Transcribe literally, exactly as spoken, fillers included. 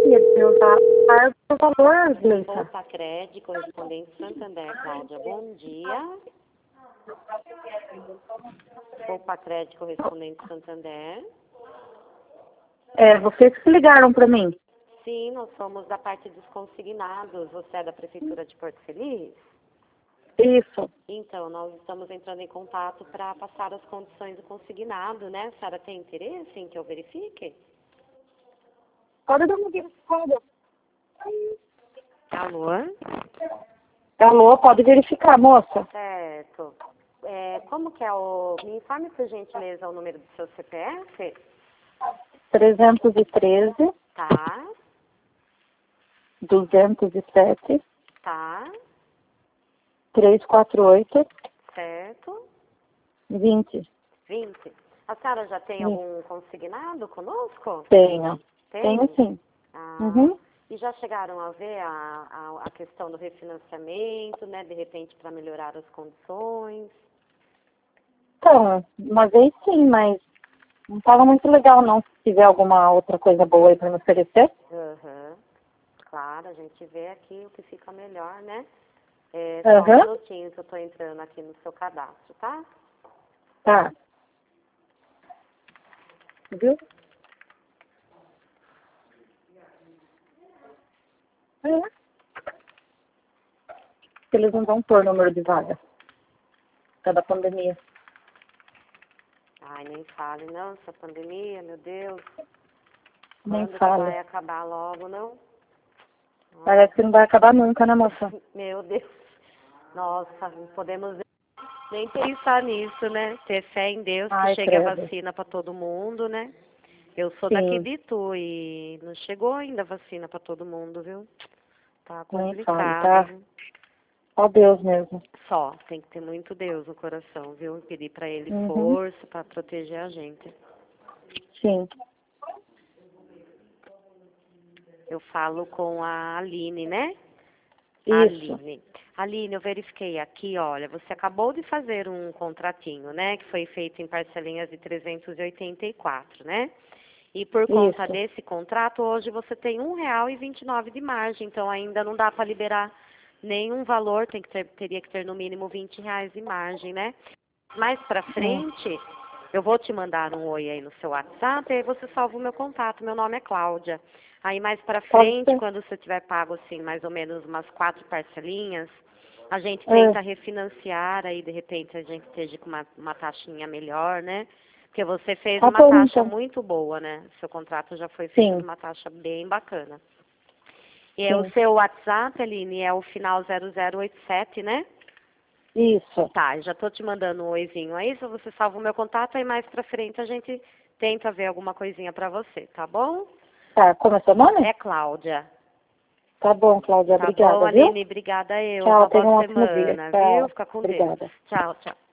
ia usar o valor, Gleison. Poupa Crédito, correspondente Santander, Cláudia, bom dia. Poupa Crédito, correspondente Santander. É, vocês que ligaram para mim. Sim, nós somos da parte dos consignados. Você é da Prefeitura de Porto Feliz? Isso. Então, nós estamos entrando em contato para passar as condições do consignado, né? A senhora tem interesse em que eu verifique? Pode dar uma verificada. Alô? Alô, pode verificar, moça. Certo. É, como que é o... Me informe, por gentileza, o número do seu C P F? trezentos e treze, Tá, duzentos e sete, tá, trezentos e quarenta e oito, certo. vinte. vinte. A senhora já tem Isso. algum consignado conosco? Tenho. Tem? Tenho sim. Ah, Uhum. E já chegaram a ver a, a, a questão do refinanciamento, né? De repente, para melhorar as condições? Então, uma vez sim, mas não estava muito legal não. Se tiver alguma outra coisa boa aí para me oferecer. Aham. Claro, a gente vê aqui o que fica melhor, né? É, só um Aham. minutinho que eu estou entrando aqui no seu cadastro, tá? Tá. Viu? É. Eles não vão pôr número de vaga. Por causa da pandemia. Ai, nem fale, não, essa pandemia, meu Deus. Nem Quando que fala. vai acabar logo, não? Parece que não vai acabar nunca, né, moça? Meu Deus. Nossa, não podemos nem pensar nisso, né? Ter fé em Deus que Ai, chegue a credo. vacina para todo mundo, né? Eu sou daqui Sim, de Itu e não chegou ainda a vacina para todo mundo, viu? Tá nem fale, complicado, tá? viu? Ó Deus mesmo. Só, tem que ter muito Deus no coração, viu? Pedir para ele Uhum. força para proteger a gente. Sim. Eu falo com a Aline, né? Isso. Aline. Aline, eu verifiquei aqui, olha, você acabou de fazer um contratinho, né? Que foi feito em parcelinhas de trezentos e oitenta e quatro, né? E por conta Isso. desse contrato, hoje você tem um real e vinte e nove de margem, então ainda não dá para liberar nenhum valor, tem que ter, teria que ter no mínimo vinte reais de margem, né? Mais para Hum. frente, eu vou te mandar um oi aí no seu WhatsApp, e aí você salva o meu contato, meu nome é Cláudia. Aí mais para Pode frente, ser. quando você tiver pago assim, mais ou menos umas quatro parcelinhas, a gente É. tenta refinanciar, aí de repente a gente esteja com uma, uma taxinha melhor, né? Porque você fez Tá uma bom, taxa então. muito boa, né? Seu contrato já foi feito Sim, numa taxa bem bacana. E é o sim. seu WhatsApp, Aline, é o final zero zero oito sete, né? Isso. Tá, já tô te mandando um oizinho aí, se você salva o meu contato, aí mais pra frente a gente tenta ver alguma coisinha pra você, tá bom? Tá, como é seu nome? É Cláudia. Tá bom, Cláudia. Tá bom, Obrigada, viu? Aline? Obrigada eu. Tchau, Uma tenha boa um ótimo dia. semana, viu? Tchau. Fica com Deus. Obrigada. Tchau, tchau.